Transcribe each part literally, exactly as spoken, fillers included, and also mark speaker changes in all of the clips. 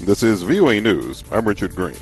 Speaker 1: This is V O A News. I'm Richard Green.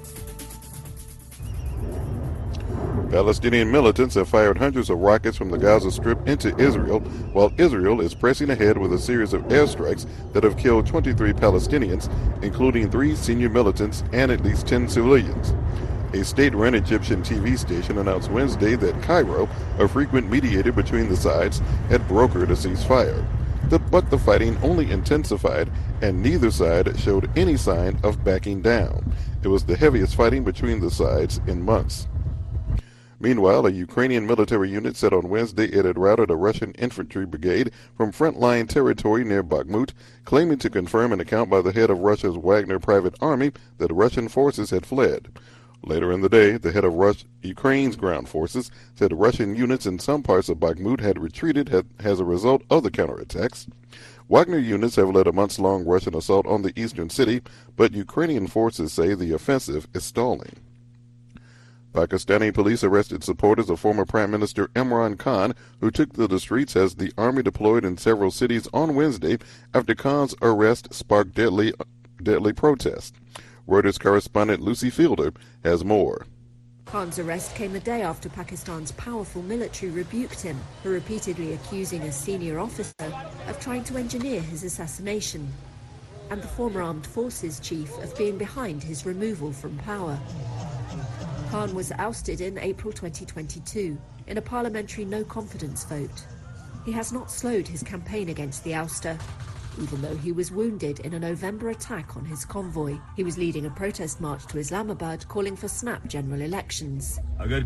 Speaker 1: Palestinian militants have fired hundreds of rockets from the Gaza Strip into Israel, while Israel is pressing ahead with a series of airstrikes that have killed twenty-three Palestinians, including three senior militants and at least ten civilians. A state-run Egyptian T V station announced Wednesday that Cairo, a frequent mediator between the sides, had brokered a ceasefire. The, but the fighting only intensified, and neither side showed any sign of backing down. It was the heaviest fighting between the sides in months. Meanwhile, a Ukrainian military unit said on Wednesday it had routed a Russian infantry brigade from frontline territory near Bakhmut, claiming to confirm an account by the head of Russia's Wagner private army that Russian forces had fled. Later in the day, the head of Rus- Ukraine's ground forces said Russian units in some parts of Bakhmut had retreated had, as a result of the counterattacks. Wagner units have led a months-long Russian assault on the eastern city, but Ukrainian forces say the offensive is stalling. Pakistani police arrested supporters of former Prime Minister Imran Khan, who took to the streets as the army deployed in several cities on Wednesday after Khan's arrest sparked deadly, deadly protests. Reuters correspondent Lucy Fielder has more.
Speaker 2: Khan's arrest came a day after Pakistan's powerful military rebuked him for repeatedly accusing a senior officer of trying to engineer his assassination, and the former armed forces chief of being behind his removal from power. Khan was ousted in April twenty twenty-two in a parliamentary no-confidence vote. He has not slowed his campaign against the ouster, even though he was wounded in a November attack on his convoy. He was leading a protest march to Islamabad calling for snap general elections.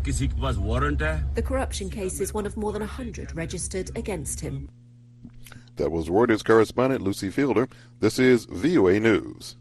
Speaker 2: The corruption case is one of more than one hundred registered against him.
Speaker 1: That was Reuters correspondent Lucy Fielder. This is V O A News.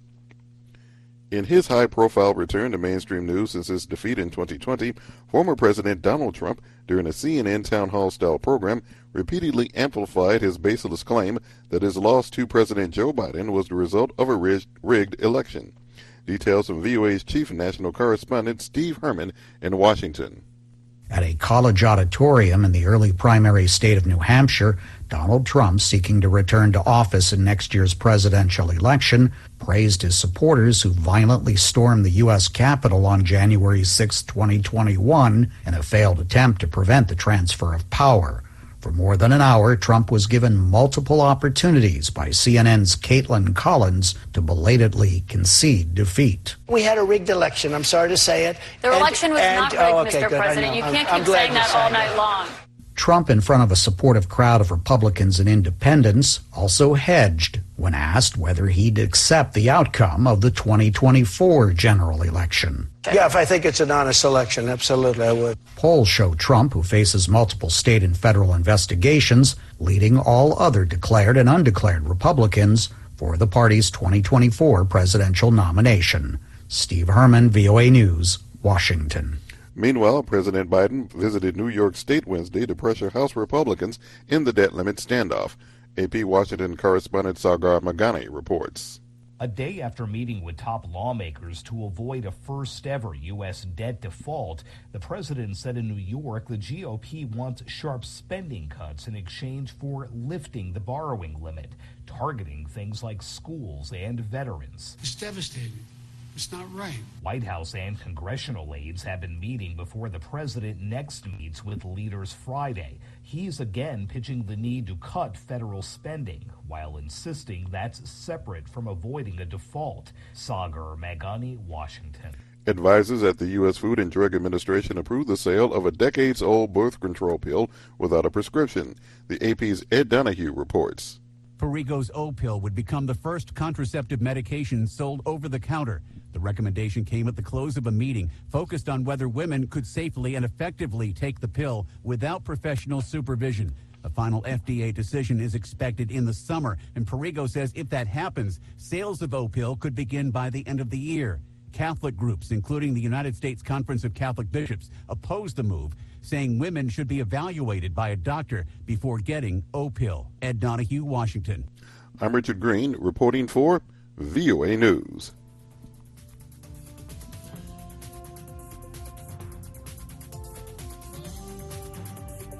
Speaker 1: In his high-profile return to mainstream news since his defeat in twenty twenty, former President Donald Trump, during a C N N town hall-style program, repeatedly amplified his baseless claim that his loss to President Joe Biden was the result of a rig- rigged election. Details from V O A's chief national correspondent Steve Herman in Washington.
Speaker 3: At a college auditorium in the early primary state of New Hampshire, Donald Trump, seeking to return to office in next year's presidential election, praised his supporters who violently stormed the U S Capitol on January sixth, twenty twenty-one, in a failed attempt to prevent the transfer of power. For more than an hour, Trump was given multiple opportunities by C N N's Caitlin Collins to belatedly concede defeat.
Speaker 4: We had a rigged election. I'm sorry to say it.
Speaker 5: The and, election was and, not rigged, oh, okay, Mister
Speaker 4: good.
Speaker 5: President. You can't
Speaker 4: I'm,
Speaker 5: keep
Speaker 4: I'm
Speaker 5: saying that all night
Speaker 4: that.
Speaker 5: long.
Speaker 3: Trump, in front of a supportive crowd of Republicans and independents, also hedged when asked whether he'd accept the outcome of the twenty twenty-four general election.
Speaker 4: Yeah, if I think it's an honest election, absolutely I would.
Speaker 3: Polls show Trump, who faces multiple state and federal investigations, leading all other declared and undeclared Republicans for the party's twenty twenty-four presidential nomination. Steve Herman, V O A News, Washington.
Speaker 1: Meanwhile, President Biden visited New York State Wednesday to pressure House Republicans in the debt limit standoff. A P Washington correspondent Sagar Magani reports.
Speaker 6: A day after meeting with top lawmakers to avoid a first-ever U S debt default, the president said in New York the G O P wants sharp spending cuts in exchange for lifting the borrowing limit, targeting things like schools and veterans.
Speaker 7: It's devastating. It's not right.
Speaker 6: White House and congressional aides have been meeting before the president next meets with leaders Friday. He's again pitching the need to cut federal spending while insisting that's separate from avoiding a default. Sagar Magani, Washington.
Speaker 1: Advisors at the U S Food and Drug Administration approved the sale of a decades-old birth control pill without a prescription. The A P's Ed Donahue reports.
Speaker 8: Perrigo's O-Pill would become the first contraceptive medication sold over the counter. The recommendation came at the close of a meeting focused on whether women could safely and effectively take the pill without professional supervision. A final F D A decision is expected in the summer, and Perrigo says if that happens, sales of O-Pill could begin by the end of the year. Catholic groups, including the United States Conference of Catholic Bishops, oppose the move, saying women should be evaluated by a doctor before getting O-Pill. Ed Donahue, Washington.
Speaker 1: I'm Richard Green, reporting for V O A News.